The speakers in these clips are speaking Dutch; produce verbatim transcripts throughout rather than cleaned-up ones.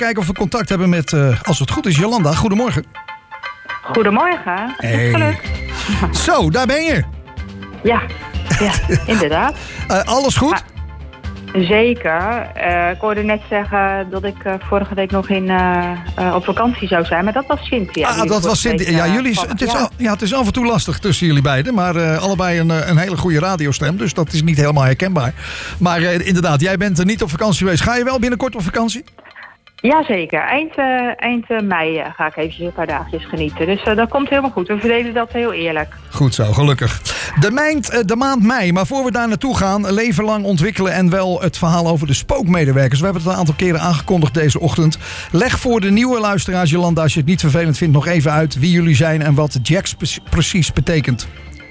kijken of we contact hebben met, uh, als het goed is, Jolanda. Goedemorgen. Goedemorgen. Hey. Zo, daar ben je. Ja, ja inderdaad. uh, alles goed? Maar, zeker. Uh, ik hoorde net zeggen dat ik uh, vorige week nog in, uh, uh, op vakantie zou zijn. Maar dat was Cynthia. Ah, dat was Cynthia. Week, uh, ja, jullie, van, het, is ja. Al, ja, het is af en toe lastig tussen jullie beiden. Maar uh, allebei een, een hele goede radiostem. Dus dat is niet helemaal herkenbaar. Maar uh, inderdaad, jij bent er niet op vakantie geweest. Ga je wel binnenkort op vakantie? Jazeker. Eind, uh, eind uh, mei uh, ga ik eventjes een paar dagjes genieten. Dus uh, dat komt helemaal goed. We verdelen dat heel eerlijk. Goed zo, gelukkig. De maand, uh, de maand mei. Maar voor we daar naartoe gaan, leven lang ontwikkelen en wel het verhaal over de spookmedewerkers. We hebben het een aantal keren aangekondigd deze ochtend. Leg voor de nieuwe luisteraars, Jolanda, als je het niet vervelend vindt, nog even uit wie jullie zijn en wat Jax precies betekent.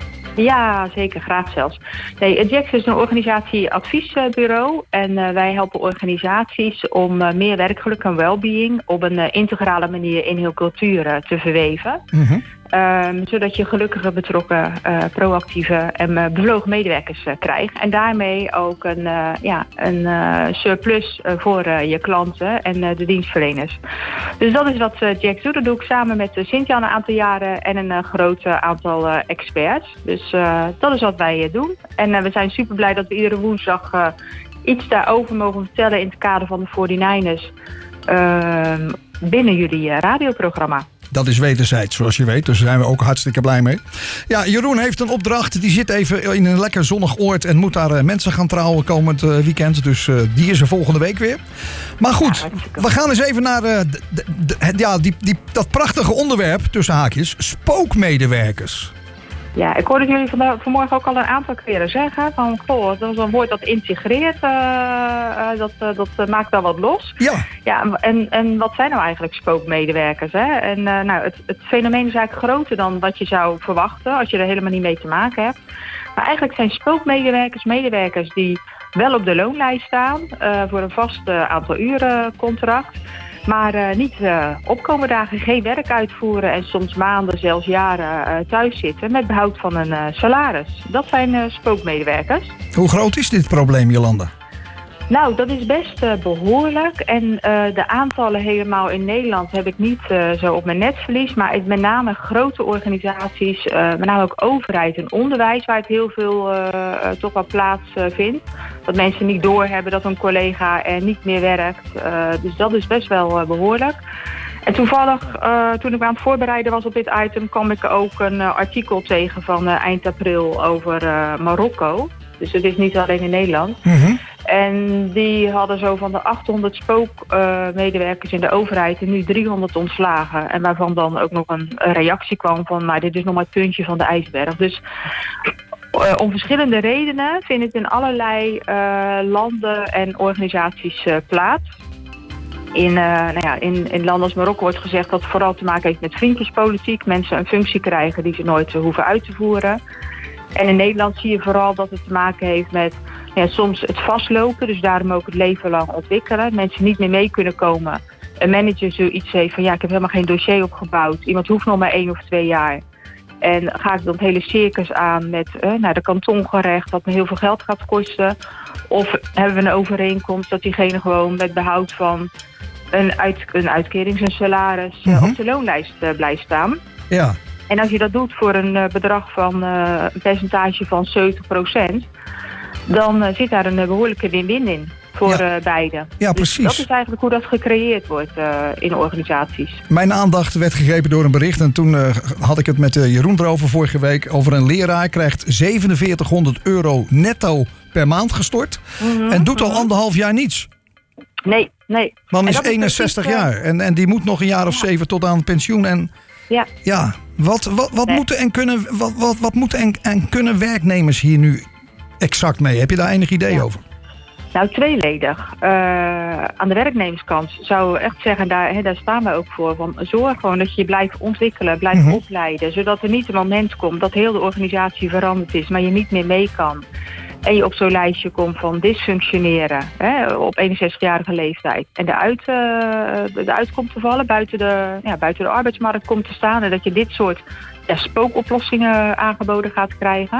Ja, zeker. Graag zelfs. Nee, Jax is een organisatie-adviesbureau. En uh, wij helpen organisaties om uh, meer werkgeluk en well-being op een uh, integrale manier in heel cultuur uh, te verweven. Mm-hmm. Um, zodat je gelukkige, betrokken, uh, proactieve en uh, bevlogen medewerkers uh, krijgt. En daarmee ook een, uh, ja, een uh, surplus uh, voor uh, je klanten en uh, de dienstverleners. Dus dat is wat uh, Jax doet. Dat doe ik samen met uh, Cynthia een aantal jaren en een uh, groot uh, aantal uh, experts. Dus uh, dat is wat wij uh, doen. En uh, we zijn super blij dat we iedere woensdag uh, iets daarover mogen vertellen in het kader van de forty-niners uh, binnen jullie uh, radioprogramma. Dat is wederzijds, zoals je weet. Dus daar zijn we ook hartstikke blij mee. Ja, Jeroen heeft een opdracht. Die zit even in een lekker zonnig oord en moet daar uh, mensen gaan trouwen komend uh, weekend. Dus uh, die is er volgende week weer. Maar goed, ja, we gaan eens even naar uh, de, de, de, ja, die, die, dat prachtige onderwerp, tussen haakjes, spookmedewerkers. Ja, ik hoorde jullie van, vanmorgen ook al een aantal keren zeggen van, goh, dat is een woord dat integreert, uh, uh, dat, uh, dat uh, maakt dan wat los. Ja. Ja, en, en wat zijn nou eigenlijk spookmedewerkers? Hè? En uh, nou, het, het fenomeen is eigenlijk groter dan wat je zou verwachten als je er helemaal niet mee te maken hebt. Maar eigenlijk zijn spookmedewerkers medewerkers die wel op de loonlijst staan uh, voor een vast uh, aantal uren contract. Maar uh, niet uh, opkomen dagen, geen werk uitvoeren en soms maanden, zelfs jaren uh, thuis zitten met behoud van een uh, salaris. Dat zijn uh, spookmedewerkers. Hoe groot is dit probleem, Jolanda? Nou, dat is best uh, behoorlijk. En uh, de aantallen helemaal in Nederland heb ik niet uh, zo op mijn netvlies. Maar het, met name grote organisaties, uh, met name ook overheid en onderwijs, waar het heel veel uh, uh, toch wel plaats uh, vindt. Dat mensen niet doorhebben dat een collega er niet meer werkt. Uh, dus dat is best wel uh, behoorlijk. En toevallig, uh, toen ik me aan het voorbereiden was op dit item, kwam ik ook een uh, artikel tegen van uh, eind april over uh, Marokko. Dus het is niet alleen in Nederland. Mm-hmm. En die hadden zo van de achthonderd spookmedewerkers uh, in de overheid en nu driehonderd ontslagen. En waarvan dan ook nog een, een reactie kwam van, maar dit is nog maar het puntje van de ijsberg. Dus uh, om verschillende redenen vindt het in allerlei uh, landen en organisaties uh, plaats. In, uh, nou ja, in, in landen als Marokko wordt gezegd dat het vooral te maken heeft met vriendjespolitiek. Mensen een functie krijgen die ze nooit uh, hoeven uit te voeren. En in Nederland zie je vooral dat het te maken heeft met ja, soms het vastlopen. Dus daarom ook het leven lang ontwikkelen. Mensen niet meer mee kunnen komen. Een manager zoiets heeft van ja, ik heb helemaal geen dossier opgebouwd. Iemand hoeft nog maar één of twee jaar. En ga ik dan het hele circus aan met eh, nou, de kantongerecht, wat me heel veel geld gaat kosten. Of hebben we een overeenkomst dat diegene gewoon met behoud van een, uit, een uitkering, zijn salaris, uh, mm-hmm. op de loonlijst uh, blijft staan. Ja. En als je dat doet voor een uh, bedrag van uh, een percentage van zeventig procent, dan uh, zit daar een uh, behoorlijke win-win in voor ja. uh, beide. Ja, dus precies. Dat is eigenlijk hoe dat gecreëerd wordt uh, in organisaties. Mijn aandacht werd gegrepen door een bericht en toen uh, had ik het met uh, Jeroen erover vorige week. Over een leraar krijgt zevenenveertighonderd euro netto per maand gestort mm-hmm, en doet mm-hmm. al anderhalf jaar niets. Nee, nee. Man is eenenzestig is jaar en, en die moet nog een jaar of ja. zeven tot aan het pensioen. En ja, ja wat, wat, wat, nee. moeten en kunnen, wat, wat, wat moeten en, en kunnen werknemers hier nu exact mee? Heb je daar enig idee ja. over? Nou, tweeledig. Uh, aan de werknemerskant zou ik echt zeggen, daar, he, daar staan we ook voor. Van, zorg gewoon dat je je blijft ontwikkelen, blijft mm-hmm. opleiden. Zodat er niet een moment komt dat heel de organisatie veranderd is, maar je niet meer mee kan. En je op zo'n lijstje komt van dysfunctioneren hè, op eenenzestigjarige leeftijd. En eruit, uh, eruit komt te vallen, buiten de, ja, buiten de arbeidsmarkt komt te staan. En dat je dit soort ja, spookoplossingen aangeboden gaat krijgen.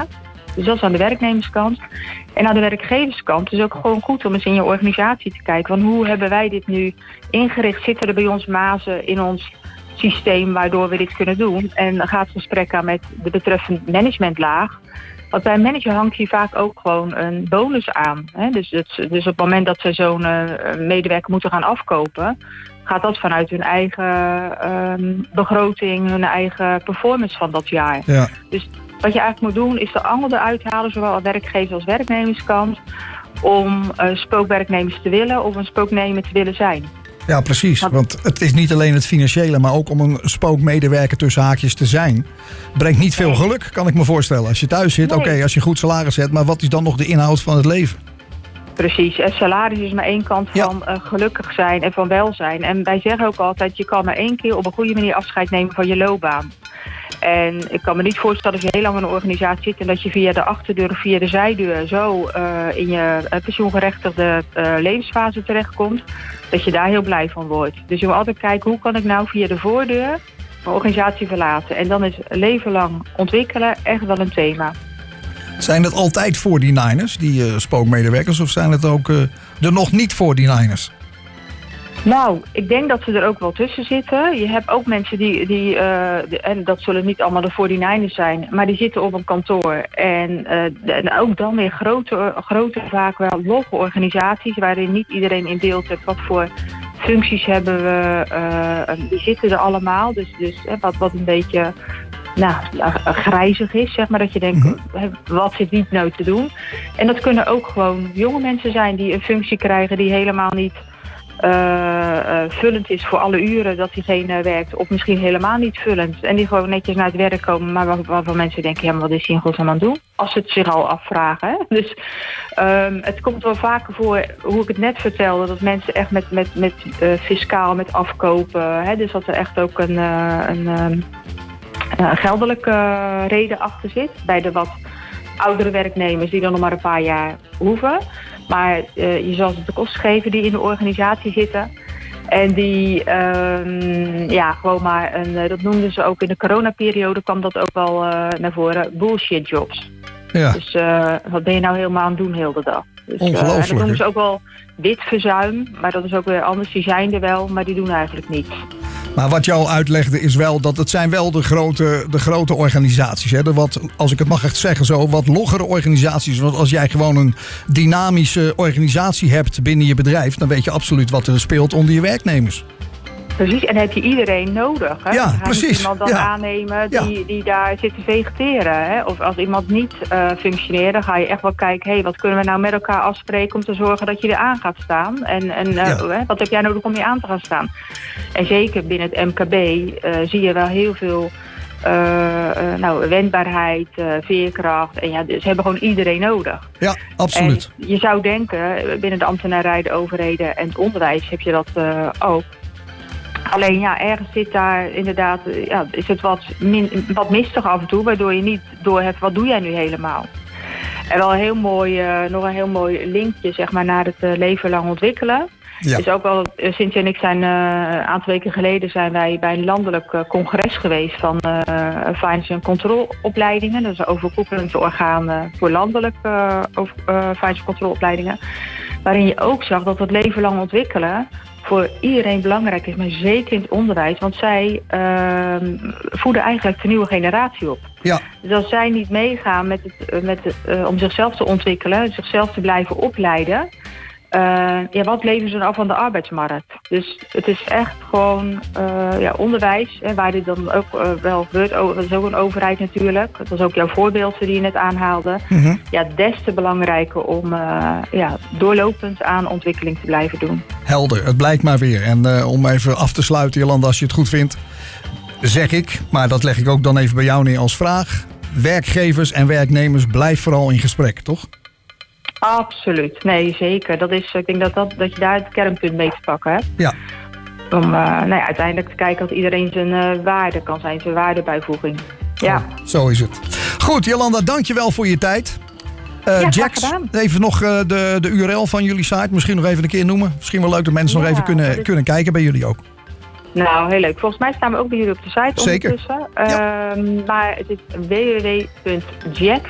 Dus dat is aan de werknemerskant. En aan de werkgeverskant is ook gewoon goed om eens in je organisatie te kijken. Want hoe hebben wij dit nu ingericht? Zitten er bij ons mazen in ons systeem waardoor we dit kunnen doen? En dan gaat het gesprek aan met de betreffende managementlaag. Want bij een manager hangt hier vaak ook gewoon een bonus aan. Hè? Dus, het, dus op het moment dat ze zo'n uh, medewerker moeten gaan afkopen, gaat dat vanuit hun eigen uh, begroting, hun eigen performance van dat jaar. Ja. Dus wat je eigenlijk moet doen is de angel eruit halen, zowel als werkgever als werknemerskant, om uh, spookwerknemers te willen of een spooknemer te willen zijn. Ja, precies. Want het is niet alleen het financiële, maar ook om een spookmedewerker tussen haakjes te zijn. Brengt niet veel geluk, kan ik me voorstellen. Als je thuis zit, nee. oké, okay, als je goed salaris hebt, maar wat is dan nog de inhoud van het leven? Precies. En salaris is maar één kant van ja. uh, gelukkig zijn en van welzijn. En wij zeggen ook altijd, je kan maar één keer op een goede manier afscheid nemen van je loopbaan. En ik kan me niet voorstellen als je heel lang in een organisatie zit en dat je via de achterdeur of via de zijdeur zo uh, in je uh, pensioengerechtigde uh, levensfase terechtkomt, dat je daar heel blij van wordt. Dus je moet altijd kijken, hoe kan ik nou via de voordeur mijn organisatie verlaten? En dan is leven lang ontwikkelen echt wel een thema. Zijn het altijd forty-niners, die uh, spookmedewerkers, of zijn het ook uh, de nog niet forty-niners? Nou, ik denk dat ze er ook wel tussen zitten. Je hebt ook mensen die, die uh, de, en dat zullen niet allemaal de forty-niners zijn, maar die zitten op een kantoor. En, uh, de, en ook dan weer grote, grote, vaak wel logge organisaties, waarin niet iedereen in beeld heeft wat voor functies hebben we. Uh, die zitten er allemaal, dus, dus hè, wat, wat een beetje nou, grijzig is, zeg maar, dat je denkt, mm-hmm. wat zit niet nou te doen? En dat kunnen ook gewoon jonge mensen zijn die een functie krijgen die helemaal niet Uh, uh, vullend is voor alle uren dat diegene werkt, of misschien helemaal niet vullend. En die gewoon netjes naar het werk komen, maar waarvan waar, waar mensen denken, ja, maar wat is hij in godsnaam aan het doen? Als ze het zich al afvragen. Hè? Dus um, het komt wel vaker voor, hoe ik het net vertelde, dat mensen echt met, met, met uh, fiscaal, met afkopen, hè? Dus dat er echt ook een, uh, een, um, een geldelijke uh, reden achter zit. Bij de wat oudere werknemers die dan nog maar een paar jaar hoeven. Maar uh, je zal ze de kosten geven die in de organisatie zitten. En die, um, ja, gewoon maar, een, dat noemden ze ook in de coronaperiode, kwam dat ook wel uh, naar voren, bullshit jobs. Ja. Dus uh, wat ben je nou helemaal aan het doen heel de dag? Dus, Ongelooflijk. Uh, en dat noemen ze ook wel wit verzuim, maar dat is ook weer anders. Die zijn er wel, maar die doen eigenlijk niets. Maar wat jou uitlegde is wel dat het zijn wel de grote, de grote organisaties. Hè? De wat, als ik het mag echt zeggen zo, wat loggere organisaties. Want als jij gewoon een dynamische organisatie hebt binnen je bedrijf, dan weet je absoluut wat er speelt onder je werknemers. Precies, en heb je iedereen nodig. Hè? Ja, Ga precies. niet iemand dan ja. aannemen die, ja. die daar zit te vegeteren. Hè? Of als iemand niet uh, functioneert, dan ga je echt wel kijken, hé, hey, wat kunnen we nou met elkaar afspreken om te zorgen dat je er aan gaat staan? En, en uh, ja. hè, wat heb jij nodig om je aan te gaan staan? En zeker binnen het M K B uh, zie je wel heel veel uh, uh, nou, wendbaarheid, uh, veerkracht. En ja, dus ze hebben gewoon iedereen nodig. Ja, absoluut. En je zou denken, binnen de ambtenarij, de overheden en het onderwijs heb je dat uh, ook. Alleen ja, ergens zit daar inderdaad, ja, is het wat, min, wat mistig af en toe, waardoor je niet doorhebt, wat doe jij nu helemaal? En wel een heel mooi, uh, nog een heel mooi linkje, zeg maar, naar het uh, leven lang ontwikkelen. Ja. Dus ook wel, uh, Cynthia en ik zijn uh, een aantal weken geleden zijn wij bij een landelijk uh, congres geweest van uh, finance en controleopleidingen. Dat is een overkoepelend orgaan uh, voor landelijk uh, over, uh, finance en controleopleidingen. Waarin je ook zag dat het leven lang ontwikkelen voor iedereen belangrijk is, maar zeker in het onderwijs. Want zij uh, voeden eigenlijk de nieuwe generatie op. Ja. Dus als zij niet meegaan met het, met het, uh, om zichzelf te ontwikkelen, zichzelf te blijven opleiden, Uh, ja, wat leveren ze dan af van de arbeidsmarkt? Dus het is echt gewoon uh, ja, onderwijs, hè, waar dit dan ook uh, wel gebeurt. Oh, dat is ook een overheid natuurlijk. Dat was ook jouw voorbeeld die je net aanhaalde. Mm-hmm. Ja, des te belangrijker om uh, ja, doorlopend aan ontwikkeling te blijven doen. Helder, het blijkt maar weer. En uh, om even af te sluiten, Jolanda, als je het goed vindt, zeg ik, maar dat leg ik ook dan even bij jou neer als vraag. Werkgevers en werknemers, blijf vooral in gesprek, toch? Absoluut, nee zeker. Dat is, ik denk dat, dat, dat je daar het kernpunt mee te pakken hebt. Ja. Om uh, nou ja, uiteindelijk te kijken dat iedereen zijn uh, waarde kan zijn, zijn waardebijvoeging. Ja. Oh, zo is het. Goed, Jolanda, dankjewel voor je tijd. Uh, ja, Jax, even nog uh, de, de U R L van jullie site, misschien nog even een keer noemen. Misschien wel leuk dat mensen ja, nog even kunnen, is... kunnen kijken bij jullie ook. Nou, heel leuk. Volgens mij staan we ook bij jullie op de site Zeker. ondertussen. Ja. Um, maar het is w w w punt jacks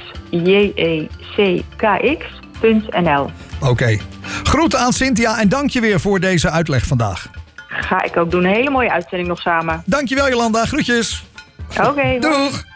punt n l. Oké. Okay. Groeten aan Cynthia en dank je weer voor deze uitleg vandaag. Ga ik ook doen. Een hele mooie uitzending nog samen. Dankjewel Jolanda. Groetjes. Oké. Okay, doeg.